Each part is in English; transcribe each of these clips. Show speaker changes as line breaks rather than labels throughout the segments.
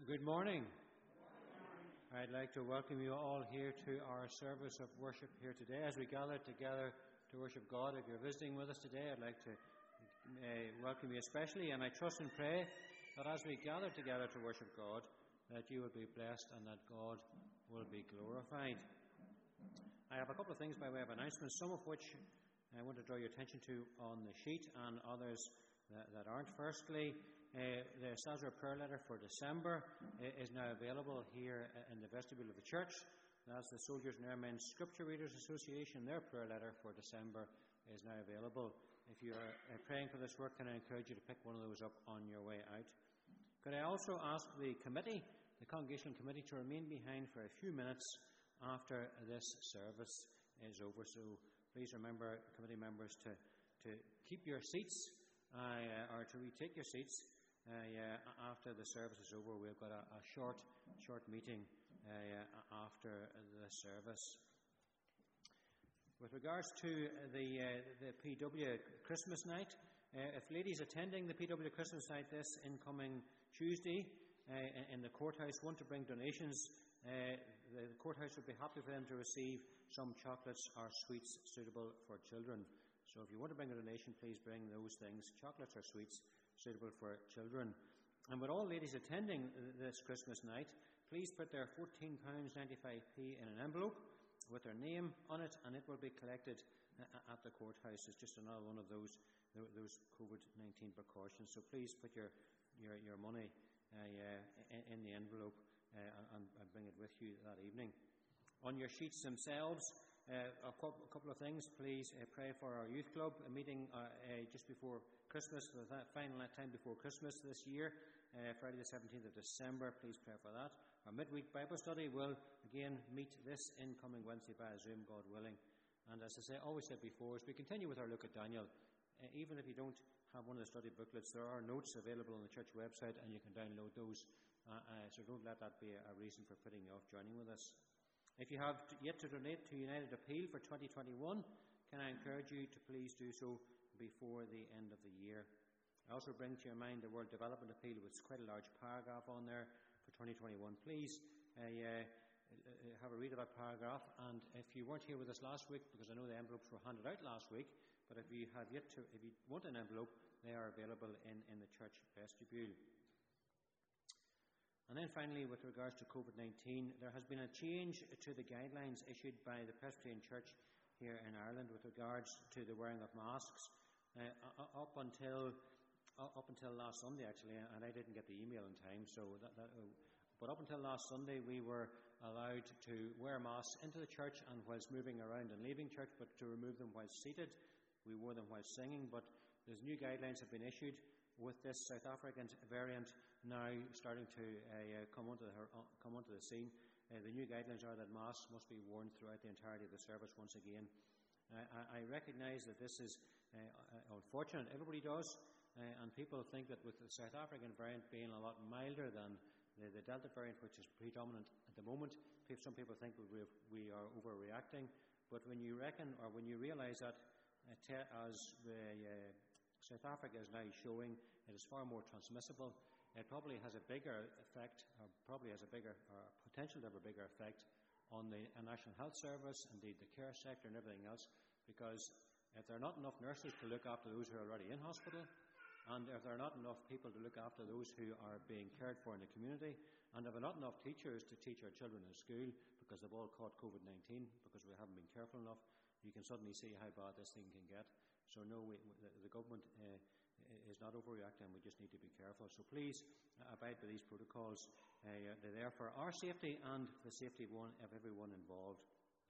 Good morning. I'd like to welcome you all here to our service of worship here today as we gather together to worship God. If you're visiting with us today, I'd like to welcome you especially, and I trust and pray that as we gather together to worship God, that you will be blessed and that God will be glorified. I have a couple of things by way of announcements, some of which I want to draw your attention to on the sheet, and others that aren't. Firstly, the Sazra prayer letter for December is now available here in the vestibule of the church. That's the Soldiers and Airmen Scripture Readers Association. Their prayer letter for December is now available. If you are praying for this work, can I encourage you to pick one of those up on your way out? Could I also ask the committee, the Congregational Committee, to remain behind for a few minutes after this service is over? So please remember, committee members, to keep your seats or to retake your seats after the service is over. We've got a short meeting after the service. With regards to the PW Christmas night, if ladies attending the PW Christmas night this incoming Tuesday in the courthouse want to bring donations, the courthouse would be happy for them to receive some chocolates or sweets suitable for children. So if you want to bring a donation, please bring those things, chocolates or sweets suitable for children. And with all ladies attending this Christmas night, please put their £14.95 in an envelope with their name on it, and it will be collected at the courthouse. It's just another one of those COVID-19 precautions. So please put your money in the envelope and bring it with you that evening. On your sheets themselves, a couple of things. Please pray for our youth club, a meeting just before Christmas, the final time before Christmas this year, Friday the 17th of December. Please pray for that. Our midweek Bible study will again meet this incoming Wednesday by Zoom, God willing. And as I always said before, as we continue with our look at Daniel, even if you don't have one of the study booklets, there are notes available on the church website and you can download those. So don't let that be a reason for putting you off joining with us. If you have yet to donate to United Appeal for 2021, can I encourage you to please do so before the end of the year. I also bring to your mind the World Development Appeal, with quite a large paragraph on there for 2021. Please have a read of that paragraph, and if you weren't here with us last week, because I know the envelopes were handed out last week, but if you want an envelope, they are available in the church vestibule. And then finally, with regards to COVID-19, there has been a change to the guidelines issued by the Presbyterian Church here in Ireland with regards to the wearing of masks. Up until last Sunday, actually, and I didn't get the email in time, but up until last Sunday we were allowed to wear masks into the church and whilst moving around and leaving church, but to remove them whilst seated. We wore them whilst singing, but there's new guidelines have been issued with this South African variant now starting to come onto the scene. The new guidelines are that masks must be worn throughout the entirety of the service once again. I recognise that this is unfortunate. Everybody does, and people think that with the South African variant being a lot milder than the Delta variant, which is predominant at the moment, some people think we are overreacting. But when you realise that as the South Africa is now showing it is far more transmissible, it probably has a bigger effect, or potential to have a bigger effect on the National Health Service, indeed the care sector and everything else, because if there are not enough nurses to look after those who are already in hospital, and if there are not enough people to look after those who are being cared for in the community, and if there are not enough teachers to teach our children in school because they've all caught COVID-19 because we haven't been careful enough, you can suddenly see how bad this thing can get. So no, the government is not overreacting. We just need to be careful. So please abide by these protocols. They're there for our safety and the safety of everyone involved.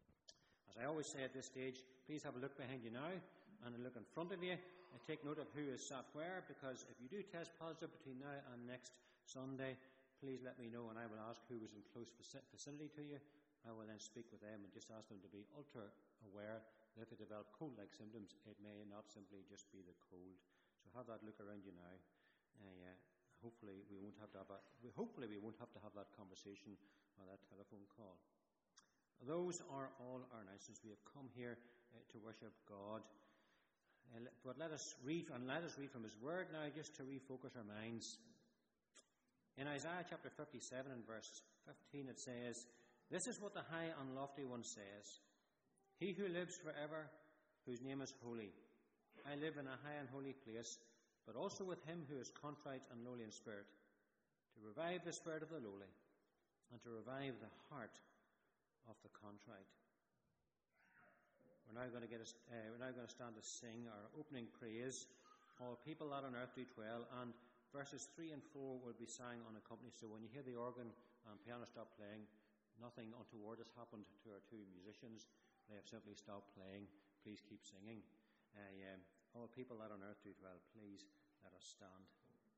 As I always say at this stage, please have a look behind you now and a look in front of you. Take note of who is sat where, because if you do test positive between now and next Sunday, please let me know and I will ask who is in close vicinity to you. I will then speak with them and just ask them to be ultra aware that if they develop cold-like symptoms, it may not simply just be the cold. So have that look around you now. Hopefully we won't have to have that conversation or that telephone call. Those are all our announcements. We have come here to worship God. But let us read from His Word now, just to refocus our minds. In Isaiah chapter 57 and verse 15 it says, "This is what the high and lofty one says, He who lives forever, whose name is holy. I live in a high and holy place, but also with him who is contrite and lowly in spirit, to revive the spirit of the lowly, and to revive the heart of the contrite." We're now going to stand to sing our opening praise, "All people that on earth do dwell," and verses 3 and 4 will be sang unaccompanied. So when you hear the organ and piano stop playing, nothing untoward has happened to our two musicians. They have simply stopped playing. Please keep singing. All people that on earth do dwell, please let us stand.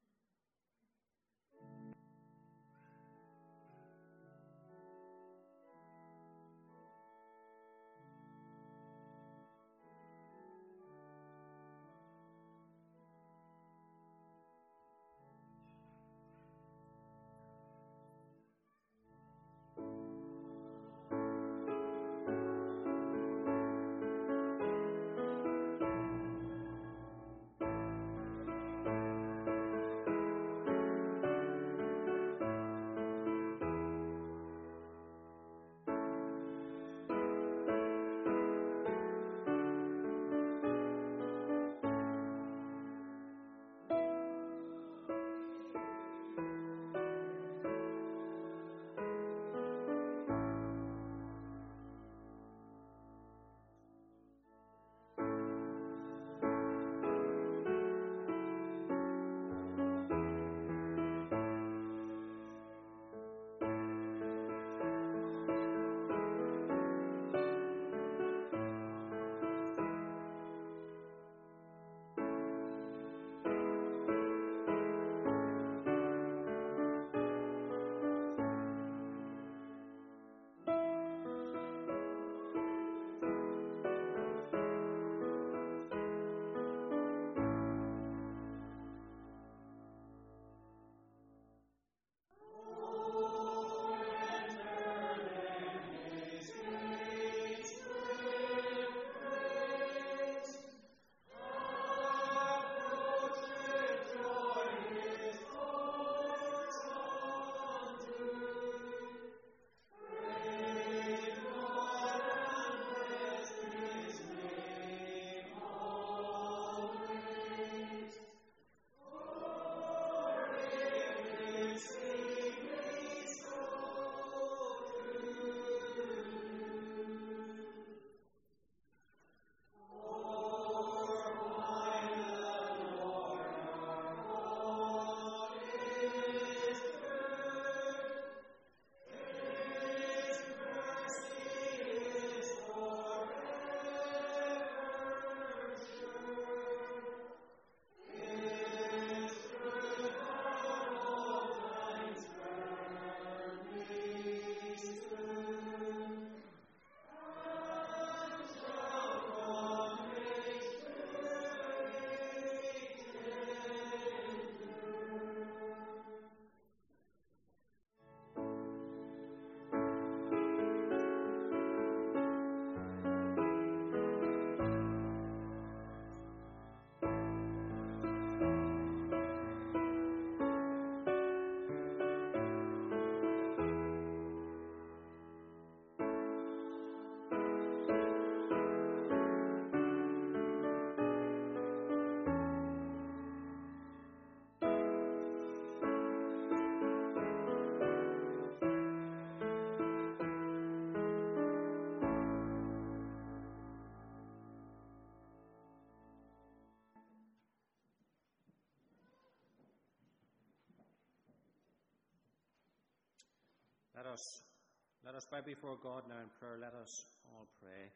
Let us bow before God now in prayer. Let us all pray.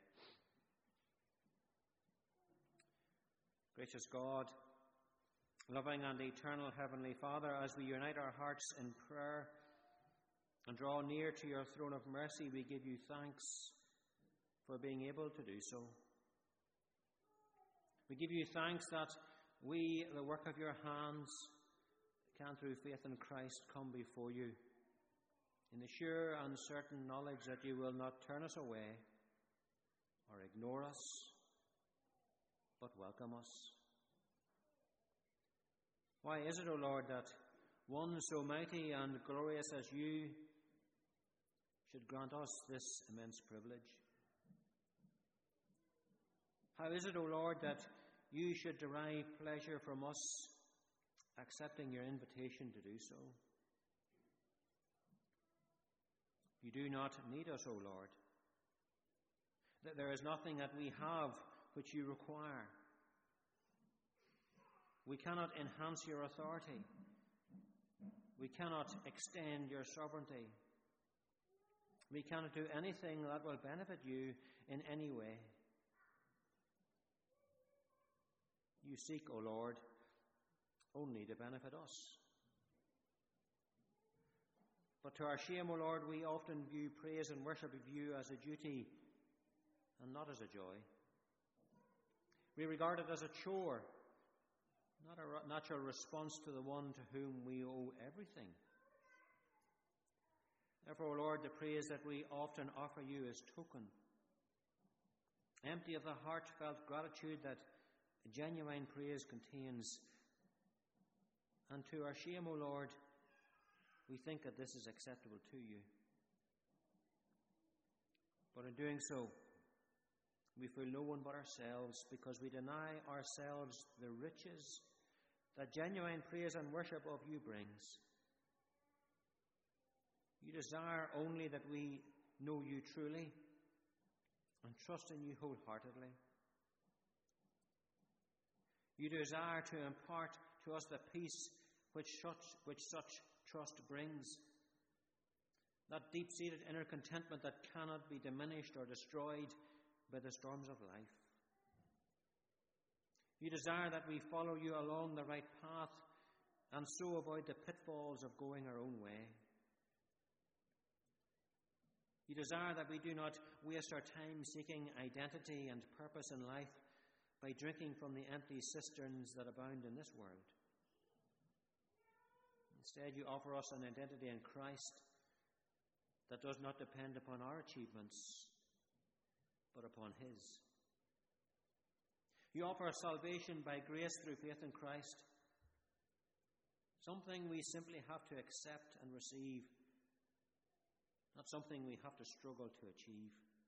Gracious God, loving and eternal Heavenly Father, as we unite our hearts in prayer and draw near to your throne of mercy, we give you thanks for being able to do so. We give you thanks that we, the work of your hands, can through faith in Christ come before you in the sure and certain knowledge that you will not turn us away or ignore us, but welcome us. Why is it, O Lord, that one so mighty and glorious as you should grant us this immense privilege? How is it, O Lord, that you should derive pleasure from us accepting your invitation to do so? You do not need us, O Lord. That there is nothing that we have which you require. We cannot enhance your authority. We cannot extend your sovereignty. We cannot do anything that will benefit you in any way. You seek, O Lord, only to benefit us. But to our shame, O Lord, we often view praise and worship of you as a duty and not as a joy. We regard it as a chore, not a natural response to the one to whom we owe everything. Therefore, O Lord, the praise that we often offer you is token, empty of the heartfelt gratitude that genuine praise contains. And to our shame, O Lord, we think that this is acceptable to you. But in doing so, we fool no one but ourselves, because we deny ourselves the riches that genuine praise and worship of you brings. You desire only that we know you truly and trust in you wholeheartedly. You desire to impart to us the peace which such trust brings, that deep-seated inner contentment that cannot be diminished or destroyed by the storms of life. You desire that we follow you along the right path and so avoid the pitfalls of going our own way. You desire that we do not waste our time seeking identity and purpose in life by drinking from the empty cisterns that abound in this world. Instead, you offer us an identity in Christ that does not depend upon our achievements, but upon his. You offer us salvation by grace through faith in Christ, something we simply have to accept and receive, not something we have to struggle to achieve.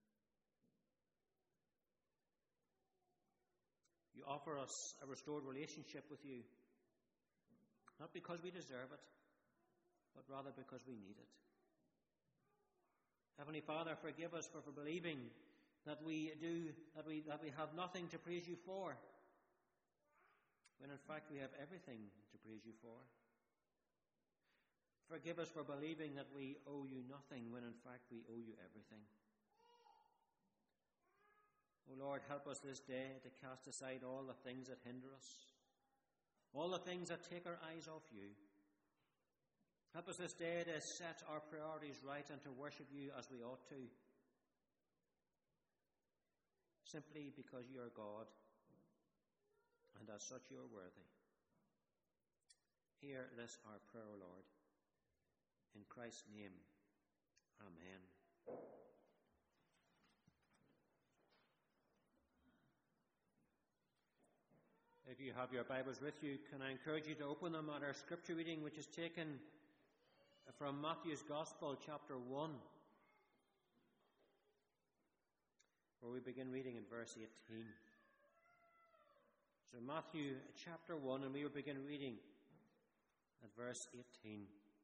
You offer us a restored relationship with you, not because we deserve it, but rather because we need it. Heavenly Father, forgive us for believing that we have nothing to praise you for, when in fact we have everything to praise you for. Forgive us for believing that we owe you nothing, when in fact we owe you everything. O Lord, help us this day to cast aside all the things that hinder us, all the things that take our eyes off you. Help us this day to set our priorities right and to worship you as we ought to, simply because you are God, and as such you are worthy. Hear this our prayer, O Lord. In Christ's name, amen. If you have your Bibles with you, can I encourage you to open them at our scripture reading, which is taken from Matthew's Gospel, chapter 1, where we begin reading in verse 18. So Matthew chapter 1, and we will begin reading at verse 18.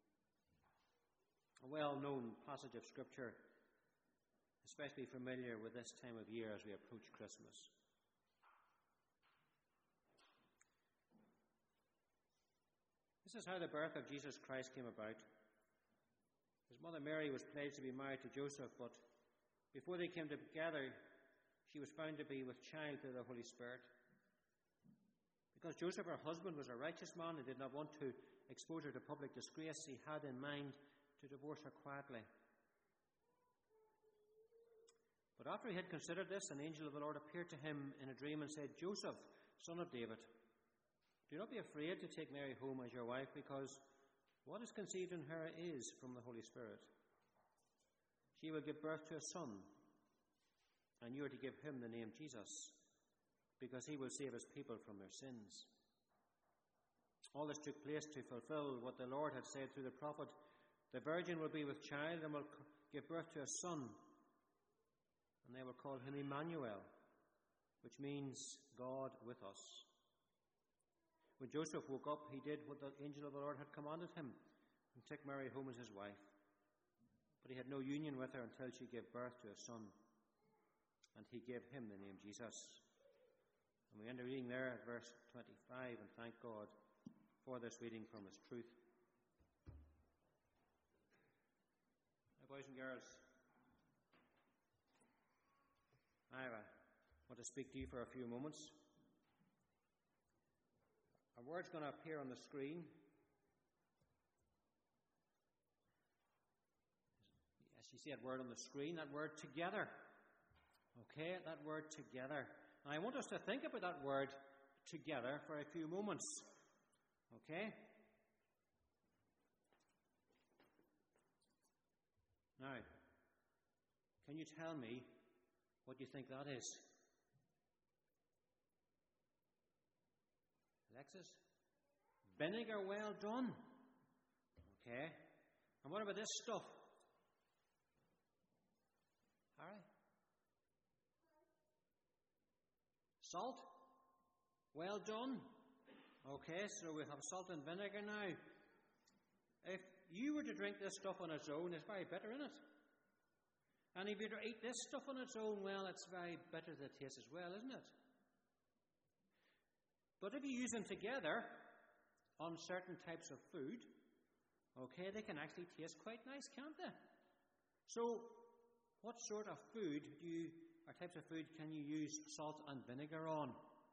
A well-known passage of Scripture, especially familiar with this time of year as we approach Christmas. This is how the birth of Jesus Christ came about. His mother Mary was pledged to be married to Joseph, but before they came together, she was found to be with child through the Holy Spirit. Because Joseph, her husband, was a righteous man and did not want to expose her to public disgrace, he had in mind to divorce her quietly. But after he had considered this, an angel of the Lord appeared to him in a dream and said, "Joseph, son of David, do not be afraid to take Mary home as your wife, because what is conceived in her is from the Holy Spirit. She will give birth to a son, and you are to give him the name Jesus, because he will save his people from their sins." All this took place to fulfill what the Lord had said through the prophet. The virgin will be with child and will give birth to a son, and they will call him Emmanuel, which means God with us. When Joseph woke up, he did what the angel of the Lord had commanded him, and took Mary home as his wife. But he had no union with her until she gave birth to a son, and he gave him the name Jesus. And we end the reading there at verse 25, and thank God for this reading from his truth. Now, boys and girls, I want to speak to you for a few moments. A word's going to appear on the screen. Yes, you see that word on the screen, that word together. Okay, that word together. And I want us to think about that word together for a few moments. Okay? Now, can you tell me what you think that is? Alexis? Vinegar well done. Okay. And what about this stuff? Harry? Salt? Well done. Okay, so we have salt and vinegar now. If you were to drink this stuff on its own, it's very bitter, isn't it? And if you were to eat this stuff on its own, well, it's very bitter to the taste as well, isn't it? But if you use them together on certain types of food, okay, they can actually taste quite nice, can't they? So, what sort of food or types of food can you use salt and vinegar on?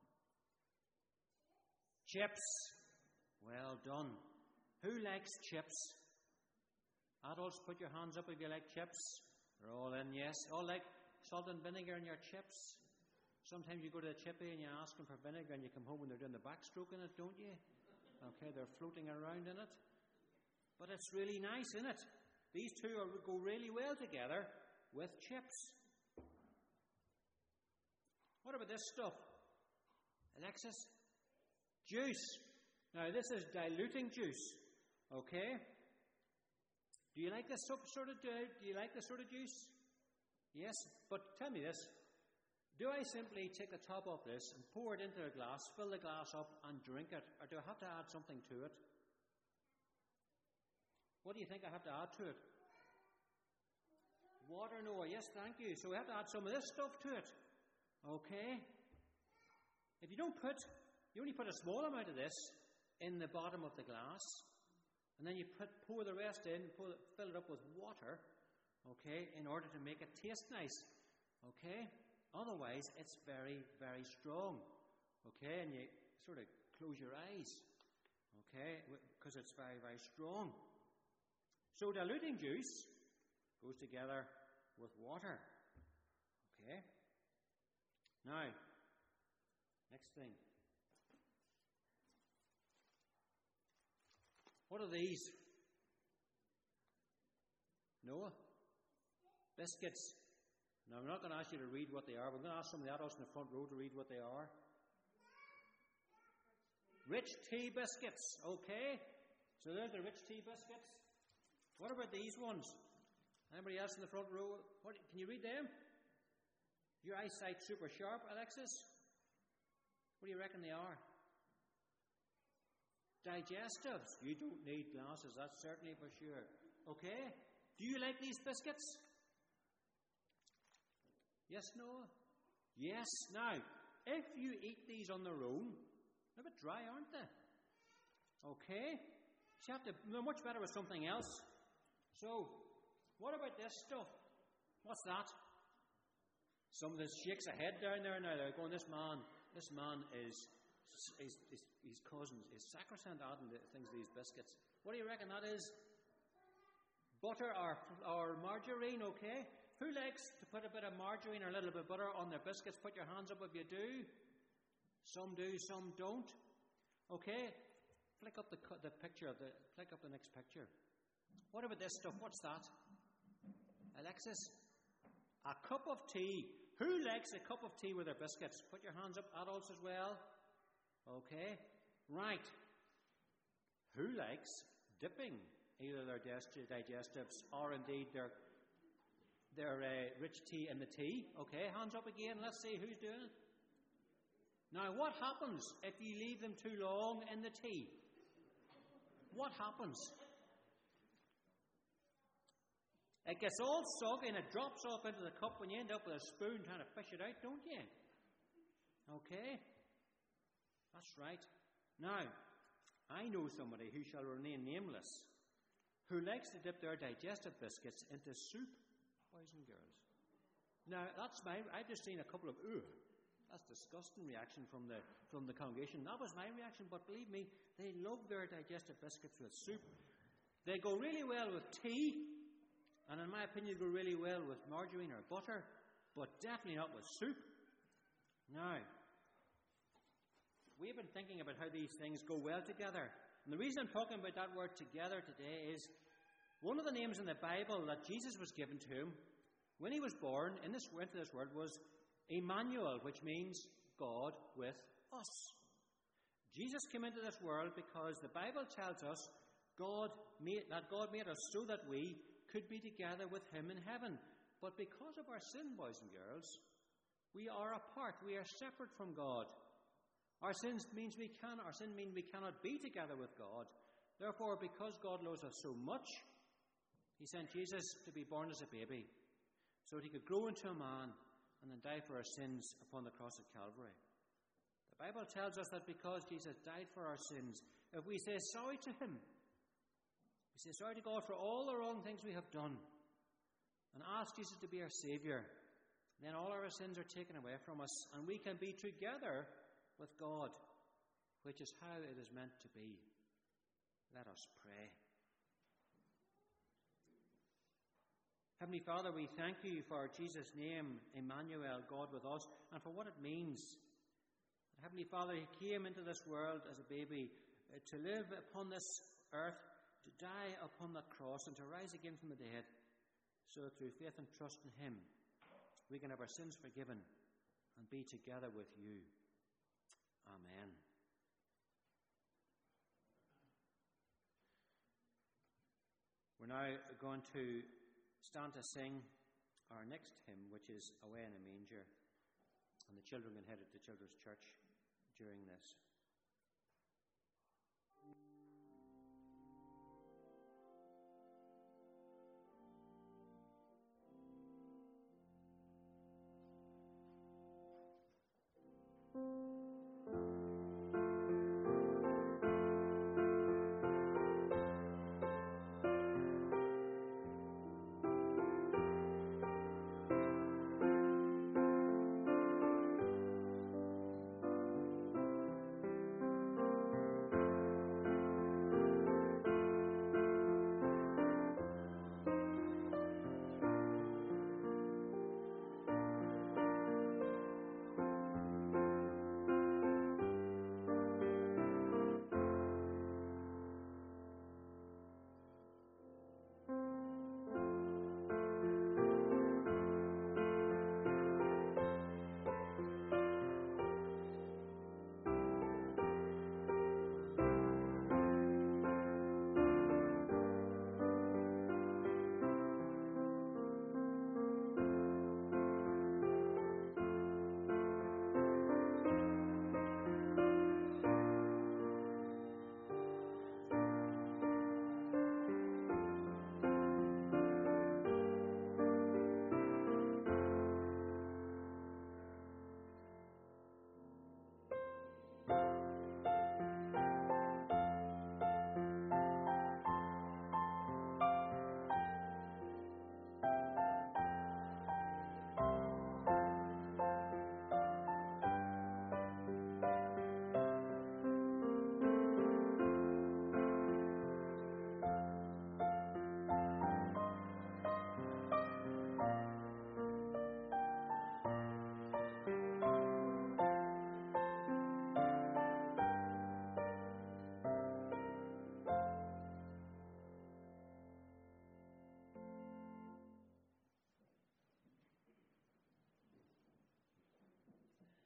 Chips. Well done. Who likes chips? Adults, put your hands up if you like chips. They're all in, yes. All like salt and vinegar in your chips. Sometimes you go to the chippy and you ask them for vinegar and you come home and they're doing the backstroke in it, don't you? Okay, they're floating around in it. But it's really nice, isn't it? These two go really well together with chips. What about this stuff? Alexis? Juice. Now, this is diluting juice. Okay? Do you like this sort of juice? Yes, but tell me this. Do I simply take the top off this and pour it into a glass, fill the glass up and drink it? Or do I have to add something to it? What do you think I have to add to it? Water, Noah. Yes, thank you. So we have to add some of this stuff to it. Okay? If you only put a small amount of this in the bottom of the glass, and then you pour the rest in, fill it up with water, okay, in order to make it taste nice. Okay? Otherwise, it's very, very strong. Okay? And you sort of close your eyes. Okay? Because it's very, very strong. So diluting juice goes together with water. Okay? Now, next thing. What are these? Noah? Biscuits. Now, I'm not going to ask you to read what they are. We're going to ask some of the adults in the front row to read what they are. Rich tea biscuits. Okay. So there's the rich tea biscuits. What about these ones? Anybody else in the front row? Can you read them? Your eyesight super sharp, Alexis? What do you reckon they are? Digestives. You don't need glasses, that's certainly for sure. Okay. Do you like these biscuits? Yes, Noah? Yes. Now, if you eat these on their own, they're a bit dry, aren't they? Okay. So they're much better with something else. So, what about this stuff? What's that? Somebody shakes a head down there now. They're going, this man is sacrosanct adding things to these biscuits. What do you reckon that is? Butter or margarine, okay? Who likes to put a bit of margarine or a little bit of butter on their biscuits? Put your hands up if you do. Some do, some don't. Okay? Flick up the next picture. What about this stuff? What's that? Alexis? A cup of tea. Who likes a cup of tea with their biscuits? Put your hands up, adults as well. Okay? Right. who likes dipping either their digestives or indeed their rich tea in the tea? Okay, hands up again. Let's see who's doing it. Now, what happens if you leave them too long in the tea? What happens? It gets all soggy and it drops off into the cup when you end up with a spoon trying to fish it out, don't you? Okay? That's right. Now, I know somebody who shall remain nameless who likes to dip their digestive biscuits into soup, boys and girls. Now, I've just seen a couple of, that's disgusting reaction from the congregation. That was my reaction, but believe me, they love their digestive biscuits with soup. They go really well with tea, and in my opinion, go really well with margarine or butter, but definitely not with soup. Now, we've been thinking about how these things go well together. And the reason I'm talking about that word together today is one of the names in the Bible that Jesus was given to him when he was born into this world was Emmanuel, which means God with us. Jesus came into this world because the Bible tells us God made us so that we could be together with him in heaven. But because of our sin, boys and girls, we are apart. We are separate from God. Our sin means we cannot be together with God. Therefore, because God loves us so much, he sent Jesus to be born as a baby so that he could grow into a man and then die for our sins upon the cross at Calvary. The Bible tells us that because Jesus died for our sins, if we say sorry to him, we say sorry to God for all the wrong things we have done, and ask Jesus to be our Saviour, then all our sins are taken away from us, and we can be together with God, which is how it is meant to be. Let us pray. Heavenly Father, we thank you for Jesus' name, Emmanuel, God with us, and for what it means. Heavenly Father, he came into this world as a baby to live upon this earth, to die upon that cross, and to rise again from the dead, so that through faith and trust in him, we can have our sins forgiven and be together with you. Amen. We're now going to stand to sing our next hymn, which is Away in a Manger. And the children can head to Children's Church during this.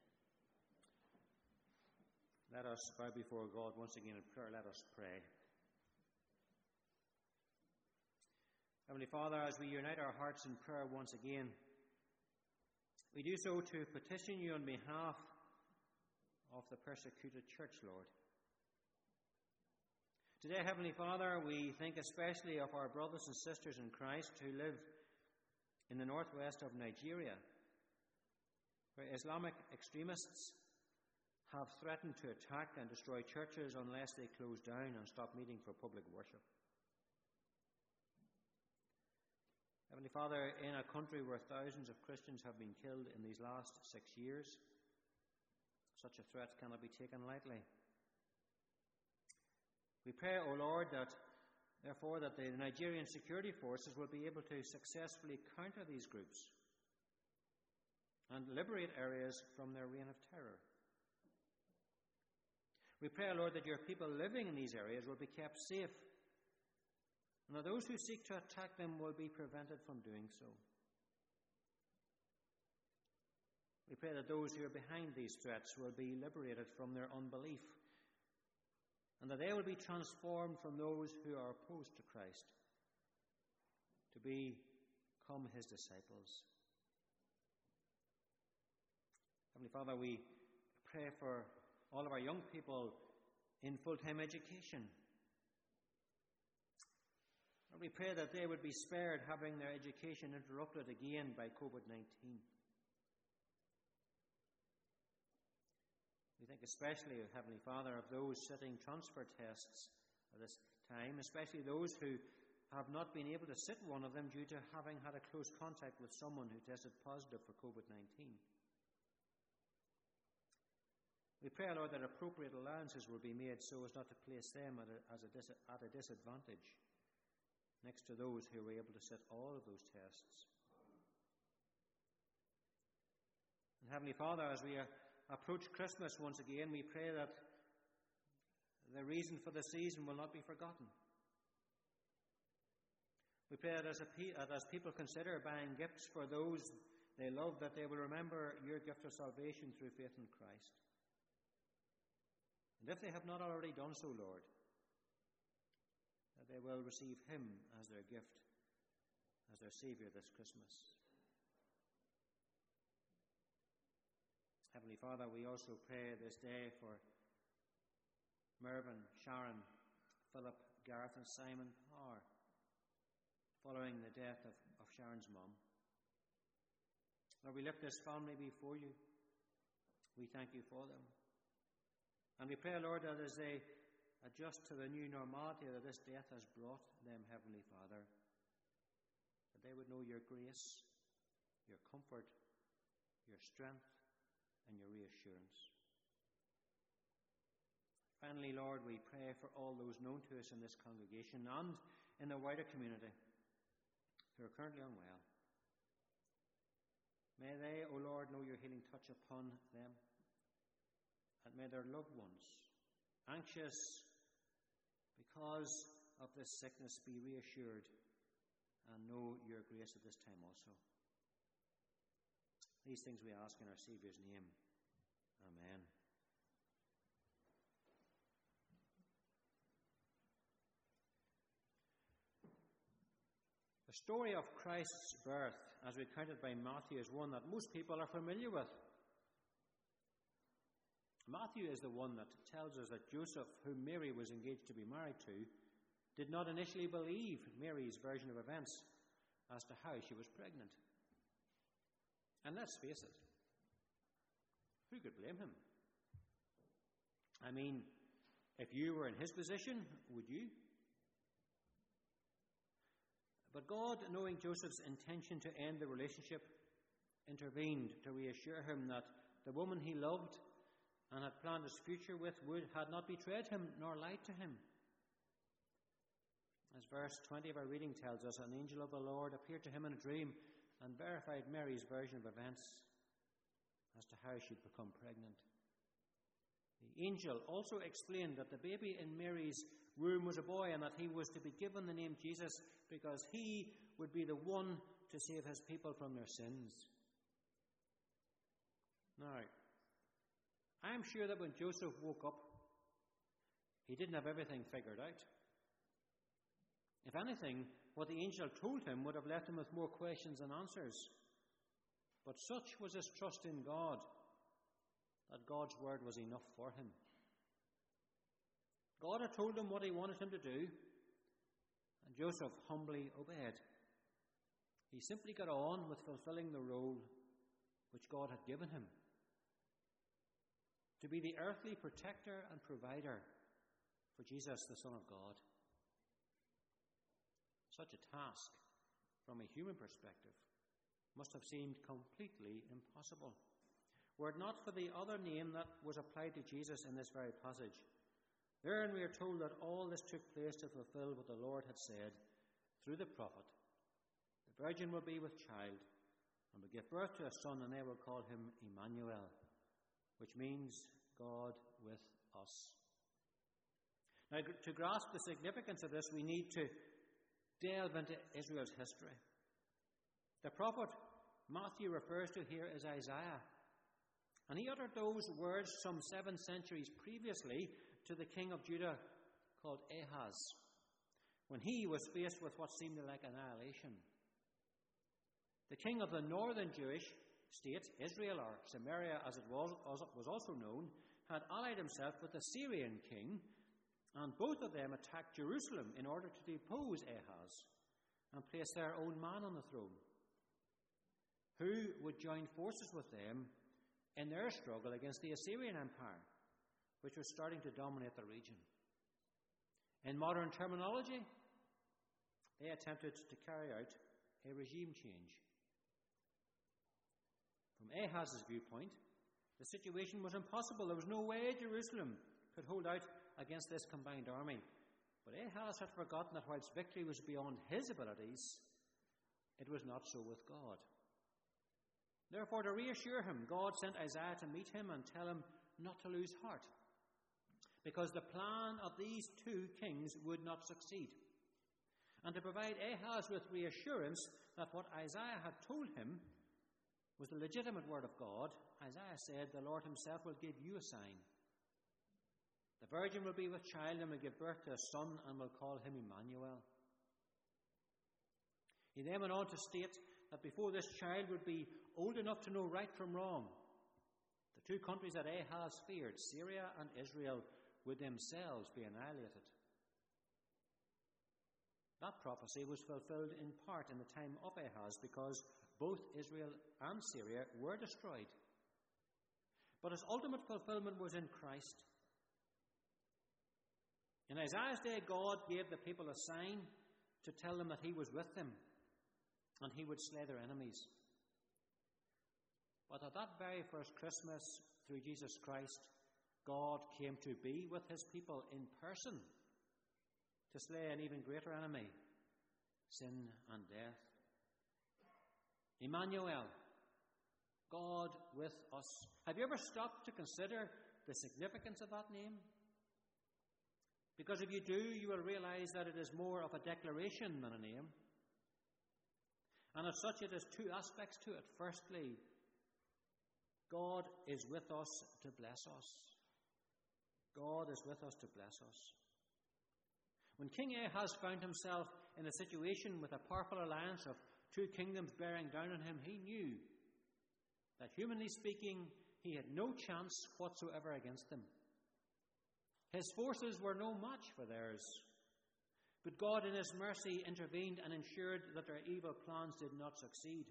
Let us bow before God once again in prayer. Let us pray. Heavenly Father, as we unite our hearts in prayer once again, we do so to petition you on behalf of the persecuted church, Lord. Today, Heavenly Father, we think especially of our brothers and sisters in Christ who live in the northwest of Nigeria, where Islamic extremists have threatened to attack and destroy churches unless they close down and stop meeting for public worship. Heavenly Father, in a country where thousands of Christians have been killed in these last 6 years, such a threat cannot be taken lightly. We pray, O Lord, that therefore that the Nigerian security forces will be able to successfully counter these groups and liberate areas from their reign of terror. We pray, O Lord, that your people living in these areas will be kept safe, and that those who seek to attack them will be prevented from doing so. We pray that those who are behind these threats will be liberated from their unbelief, and that they will be transformed from those who are opposed to Christ to become his disciples. Heavenly Father, we pray for all of our young people in full-time education. And we pray that they would be spared having their education interrupted again by COVID-19. We think especially, Heavenly Father, of those sitting transfer tests at this time, especially those who have not been able to sit one of them due to having had a close contact with someone who tested positive for COVID-19. We pray, Lord, that appropriate allowances will be made so as not to place them at a disadvantage next to those who were able to sit all of those tests. And Heavenly Father, as we approach Christmas once again, we pray that the reason for the season will not be forgotten. We pray that as people consider buying gifts for those they love, that they will remember your gift of salvation through faith in Christ. And if they have not already done so, Lord, that they will receive him as their gift, as their Saviour this Christmas. Heavenly Father, we also pray this day for Mervyn, Sharon, Philip, Gareth and Simon Parr, following the death of Sharon's mum. Lord, we lift this family before you. We thank you for them. And we pray, Lord, that as they adjust to the new normality that this death has brought them, Heavenly Father, that they would know your grace, your comfort, your strength, and your reassurance. Finally, Lord, we pray for all those known to us in this congregation and in the wider community who are currently unwell. May they, O Lord, know your healing touch upon them. And may their loved ones, anxious because of this sickness, be reassured and know your grace at this time also. These things we ask in our Saviour's name. Amen. The story of Christ's birth, as recounted by Matthew, is one that most people are familiar with. Matthew is the one that tells us that Joseph, whom Mary was engaged to be married to, did not initially believe Mary's version of events as to how she was pregnant. And let's face it, who could blame him? I mean, if you were in his position, would you? But God, knowing Joseph's intention to end the relationship, intervened to reassure him that the woman he loved and had planned his future with had not betrayed him nor lied to him. As verse 20 of our reading tells us, an angel of the Lord appeared to him in a dream and verified Mary's version of events as to how she'd become pregnant. The angel also explained that the baby in Mary's womb was a boy and that he was to be given the name Jesus because he would be the one to save his people from their sins. Now, I'm sure that when Joseph woke up, he didn't have everything figured out. If anything, what the angel told him would have left him with more questions than answers. But such was his trust in God that God's word was enough for him. God had told him what he wanted him to do, and Joseph humbly obeyed. He simply got on with fulfilling the role which God had given him, to be the earthly protector and provider for Jesus, the Son of God. Such a task, from a human perspective, must have seemed completely impossible, were it not for the other name that was applied to Jesus in this very passage. Therein we are told that all this took place to fulfill what the Lord had said through the prophet. The virgin will be with child and will give birth to a son, and they will call him Emmanuel, which means God with us. Now, to grasp the significance of this, we need to delve into Israel's history. The prophet Matthew refers to here as Isaiah, and he uttered those words some 7 centuries previously to the king of Judah called Ahaz, when he was faced with what seemed like annihilation. The king of the northern Jewish state, Israel, or Samaria as it was also known, had allied himself with the Syrian king, and both of them attacked Jerusalem in order to depose Ahaz and place their own man on the throne, who would join forces with them in their struggle against the Assyrian Empire, which was starting to dominate the region. In modern terminology, they attempted to carry out a regime change. From Ahaz's viewpoint, the situation was impossible. There was no way Jerusalem could hold out against this combined army. But Ahaz had forgotten that whilst victory was beyond his abilities, it was not so with God. Therefore, to reassure him, God sent Isaiah to meet him and tell him not to lose heart, because the plan of these two kings would not succeed. And to provide Ahaz with reassurance that what Isaiah had told him was the legitimate word of God, Isaiah said, "The Lord himself will give you a sign. The virgin will be with child and will give birth to a son and will call him Emmanuel." He then went on to state that before this child would be old enough to know right from wrong, the two countries that Ahaz feared, Syria and Israel, would themselves be annihilated. That prophecy was fulfilled in part in the time of Ahaz, because both Israel and Syria were destroyed. But its ultimate fulfillment was in Christ. In Isaiah's day, God gave the people a sign to tell them that he was with them and he would slay their enemies. But at that very first Christmas, through Jesus Christ, God came to be with his people in person to slay an even greater enemy, sin and death. Emmanuel, God with us. Have you ever stopped to consider the significance of that name? Because if you do, you will realize that it is more of a declaration than a name. And as such, it has two aspects to it. Firstly, God is with us to bless us. God is with us to bless us. When King Ahaz found himself in a situation with a powerful alliance of two kingdoms bearing down on him, he knew that, humanly speaking, he had no chance whatsoever against them. His forces were no match for theirs. But God in his mercy intervened and ensured that their evil plans did not succeed.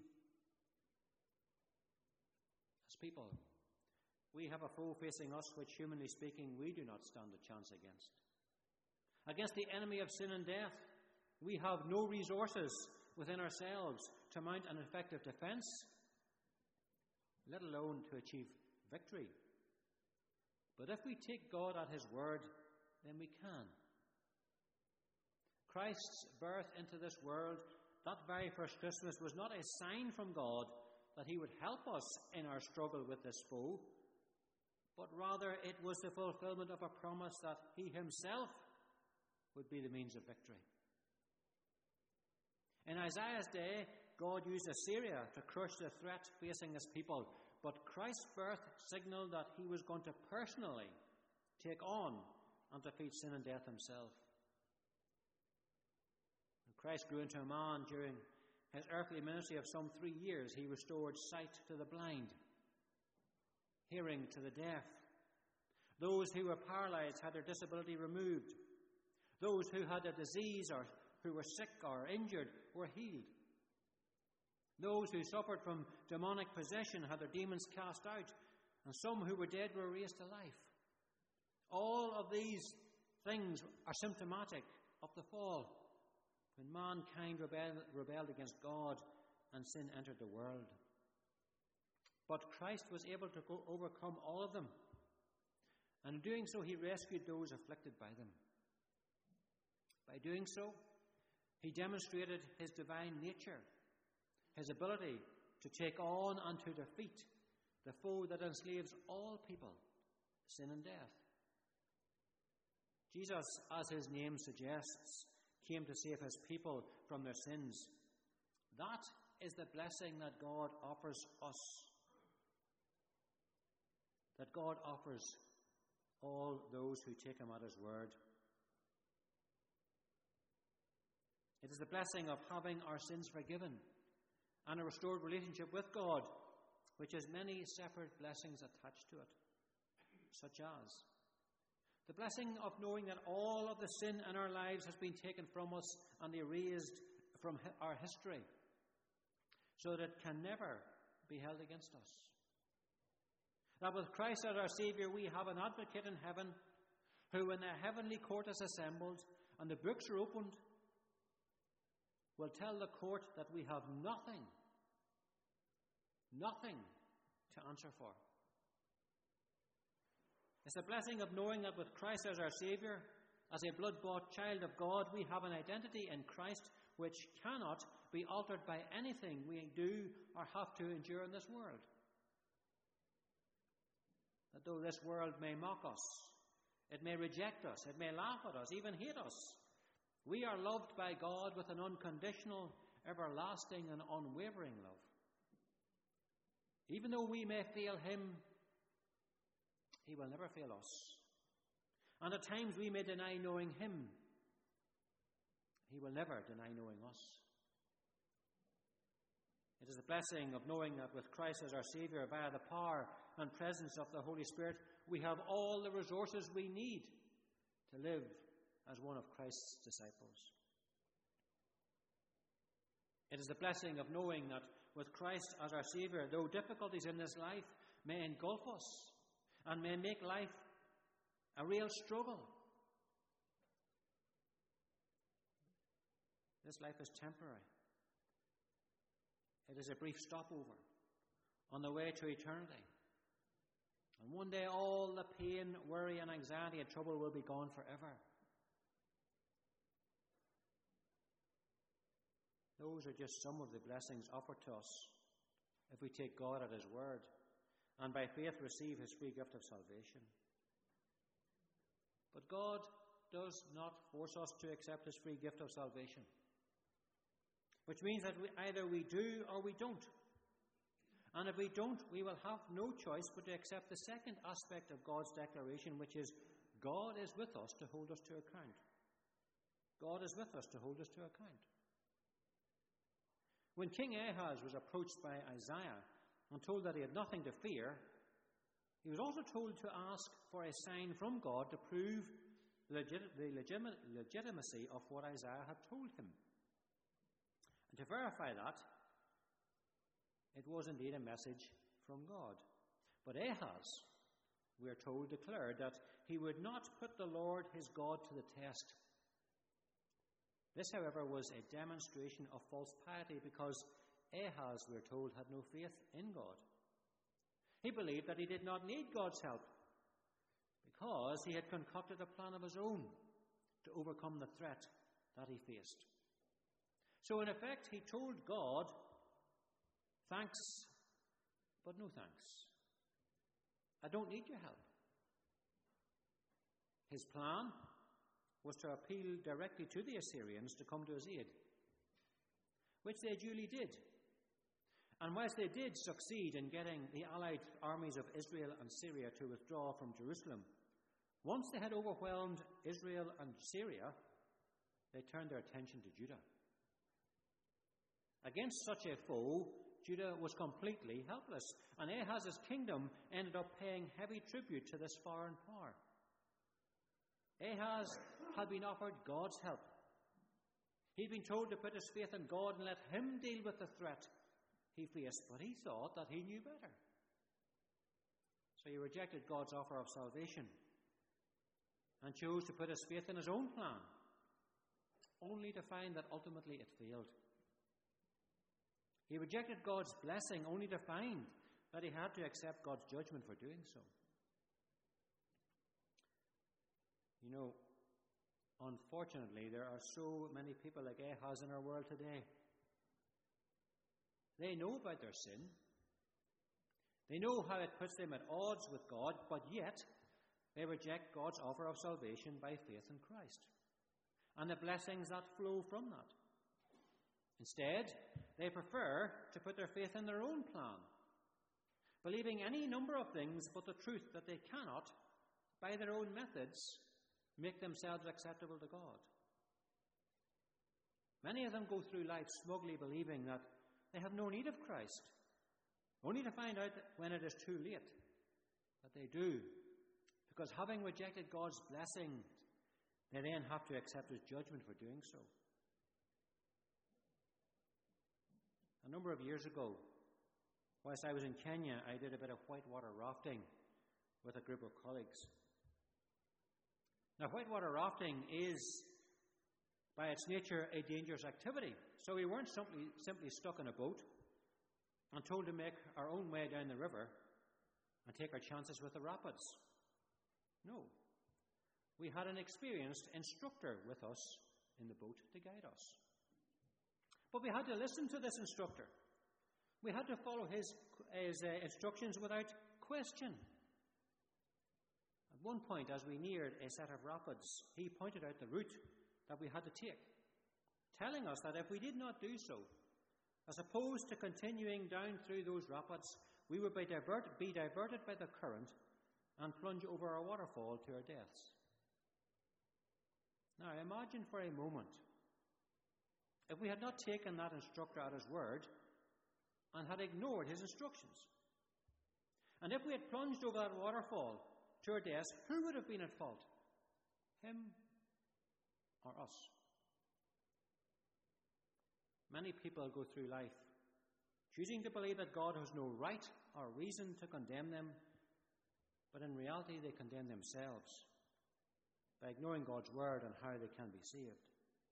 As people, we have a foe facing us which, humanly speaking, we do not stand a chance against. Against the enemy of sin and death, we have no resources within ourselves to mount an effective defense, let alone to achieve victory. But if we take God at his word, then we can. Christ's birth into this world, that very first Christmas, was not a sign from God that he would help us in our struggle with this foe, but rather it was the fulfillment of a promise that he himself would be the means of victory. In Isaiah's day, God used Assyria to crush the threat facing his people, but Christ's birth signaled that he was going to personally take on and defeat sin and death himself. And Christ grew into a man during his earthly ministry of some 3 years. He restored sight to the blind, hearing to the deaf. Those who were paralyzed had their disability removed. Those who had a disease or who were sick or injured were healed. Those who suffered from demonic possession had their demons cast out, and some who were dead were raised to life. All of these things are symptomatic of the fall, when mankind rebelled against God and sin entered the world. But Christ was able to overcome all of them, and in doing so he rescued those afflicted by them. By doing so, he demonstrated his divine nature, his ability to take on and to defeat the foe that enslaves all people, sin and death. Jesus, as his name suggests, came to save his people from their sins. That is the blessing that God offers us, that God offers all those who take him at his word. It is the blessing of having our sins forgiven and a restored relationship with God, which has many separate blessings attached to it, such as the blessing of knowing that all of the sin in our lives has been taken from us and erased from our history, so that it can never be held against us. That with Christ as our Saviour, we have an advocate in heaven, who, when the heavenly court is assembled and the books are opened, will tell the court that we have nothing to answer for. It's a blessing of knowing that with Christ as our Saviour, as a blood-bought child of God, we have an identity in Christ which cannot be altered by anything we do or have to endure in this world. That though this world may mock us, it may reject us, it may laugh at us, even hate us, we are loved by God with an unconditional, everlasting and unwavering love. Even though we may fail him, he will never fail us. And at times we may deny knowing him, he will never deny knowing us. It is the blessing of knowing that with Christ as our Saviour, via the power and presence of the Holy Spirit, we have all the resources we need to live as one of Christ's disciples. It is the blessing of knowing that with Christ as our Saviour, though difficulties in this life may engulf us and may make life a real struggle, this life is temporary. It is a brief stopover on the way to eternity. And one day all the pain, worry and anxiety and trouble will be gone forever. Those are just some of the blessings offered to us if we take God at his word and by faith receive his free gift of salvation. But God does not force us to accept his free gift of salvation, which means that either we do or we don't. And if we don't, we will have no choice but to accept the second aspect of God's declaration, which is God is with us to hold us to account. God is with us to hold us to account. When King Ahaz was approached by Isaiah and told that he had nothing to fear, he was also told to ask for a sign from God to prove the legitimacy of what Isaiah had told him. And to verify that, it was indeed a message from God. But Ahaz, we are told, declared that he would not put the Lord his God to the test. This, however, was a demonstration of false piety because Ahaz, we are told, had no faith in God. He believed that he did not need God's help because he had concocted a plan of his own to overcome the threat that he faced. So, in effect, he told God, thanks, but no thanks. I don't need your help. His plan was to appeal directly to the Assyrians to come to his aid, which they duly did. And whilst they did succeed in getting the allied armies of Israel and Syria to withdraw from Jerusalem, once they had overwhelmed Israel and Syria, they turned their attention to Judah. Against such a foe, Judah was completely helpless, and Ahaz's kingdom ended up paying heavy tribute to this foreign power. Ahaz had been offered God's help. He'd been told to put his faith in God and let him deal with the threat he faced, but he thought that he knew better. So he rejected God's offer of salvation and chose to put his faith in his own plan, only to find that ultimately it failed. He rejected God's blessing only to find that he had to accept God's judgment for doing so. You know, unfortunately, there are so many people like Ahaz in our world today. They know about their sin. They know how it puts them at odds with God, but yet they reject God's offer of salvation by faith in Christ and the blessings that flow from that. Instead, they prefer to put their faith in their own plan, believing any number of things but the truth that they cannot, by their own methods, make themselves acceptable to God. Many of them go through life smugly believing that they have no need of Christ, only to find out that when it is too late that they do, because having rejected God's blessing, they then have to accept his judgment for doing so. A number of years ago, whilst I was in Kenya, I did a bit of whitewater rafting with a group of colleagues. Now, whitewater rafting is, by its nature, a dangerous activity. So we weren't simply stuck in a boat and told to make our own way down the river and take our chances with the rapids. No. We had an experienced instructor with us in the boat to guide us. But we had to listen to this instructor. We had to follow his instructions without question. At one point, as we neared a set of rapids, he pointed out the route that we had to take, telling us that if we did not do so, as opposed to continuing down through those rapids, we would be diverted by the current and plunge over a waterfall to our deaths. Now, imagine for a moment if we had not taken that instructor at his word and had ignored his instructions. And if we had plunged over that waterfall to our deaths, who would have been at fault? Him or us? Many people go through life choosing to believe that God has no right or reason to condemn them, but in reality they condemn themselves by ignoring God's word and how they can be saved.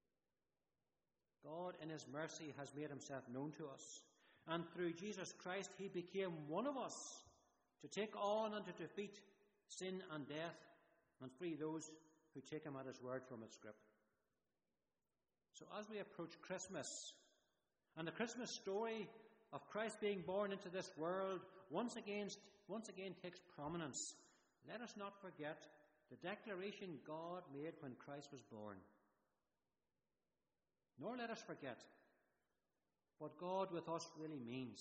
God, in his mercy, has made himself known to us. And through Jesus Christ, he became one of us to take on and to defeat sin and death and free those who take him at his word from its grip. So as we approach Christmas, and the Christmas story of Christ being born into this world once again takes prominence, let us not forget the declaration God made when Christ was born. Nor let us forget what God with us really means.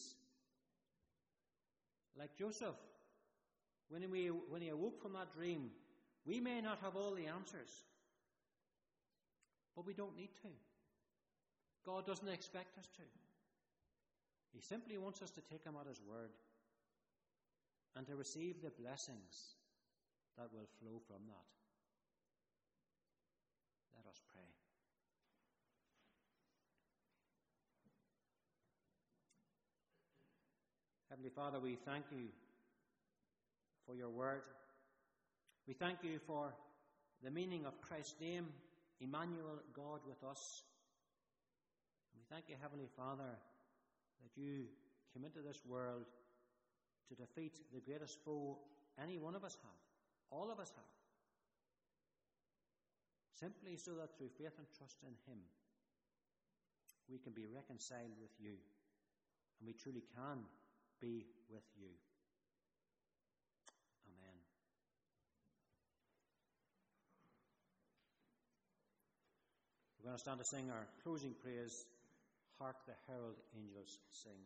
Like Joseph, when he awoke from that dream, we may not have all the answers, but we don't need to. God doesn't expect us to. He simply wants us to take him at his word and to receive the blessings that will flow from that. Let us pray. Heavenly Father, we thank you for your word. We thank you for the meaning of Christ's name, Emmanuel, God with us. And we thank you, Heavenly Father, that you came into this world to defeat the greatest foe any one of us have, all of us have, simply so that through faith and trust in him, we can be reconciled with you, and we truly can be with you. Amen. We're going to stand to sing our closing praise, Hark the Herald Angels Sing.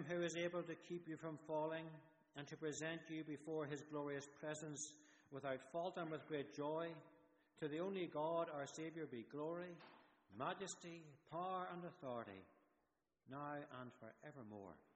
him who is able to keep you from falling and to present you before his glorious presence without fault and with great joy. To the only God, our Saviour, be glory, majesty, power and authority, now and forevermore.